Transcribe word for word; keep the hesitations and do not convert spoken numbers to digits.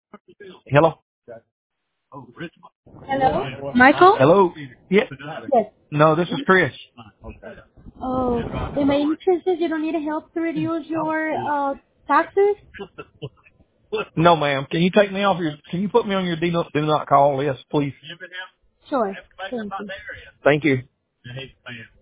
Hello? Hello? Michael? Hello? Yeah. Yes. No, this is Chris. Oh, am I interested? You don't need help to reduce your uh, taxes? No, ma'am. Can you take me off your, can you put me on your do not, do not call list, please? Sure. Thank you. Thank you.